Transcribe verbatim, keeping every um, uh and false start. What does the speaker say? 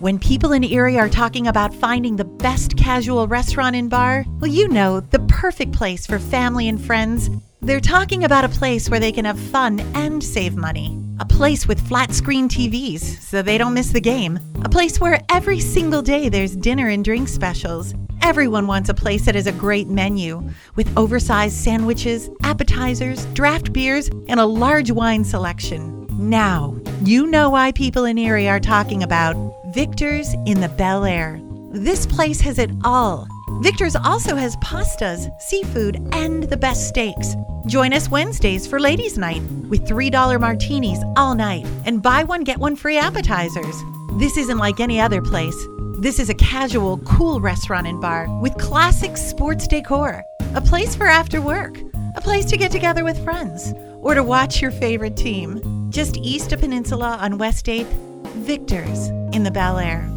When people in Erie are talking about finding the best casual restaurant and bar, well, you know, the perfect place for family and friends. They're talking about a place where they can have fun and save money. A place with flat screen T Vs so they don't miss the game. A place where every single day there's dinner and drink specials. Everyone wants a place that has a great menu with oversized sandwiches, appetizers, draft beers, and a large wine selection. Now, you know why people in Erie are talking about Victor's in the Bel Air. This place has it all. Victor's also has pastas, seafood, and the best steaks. Join us Wednesdays for Ladies' Night with three dollar martinis all night and buy one, get one free appetizers. This isn't like any other place. This is a casual, cool restaurant and bar with classic sports decor. A place for after work. A place to get together with friends or to watch your favorite team. Just east of Peninsula on West eighth, Victor's in the Bel Air.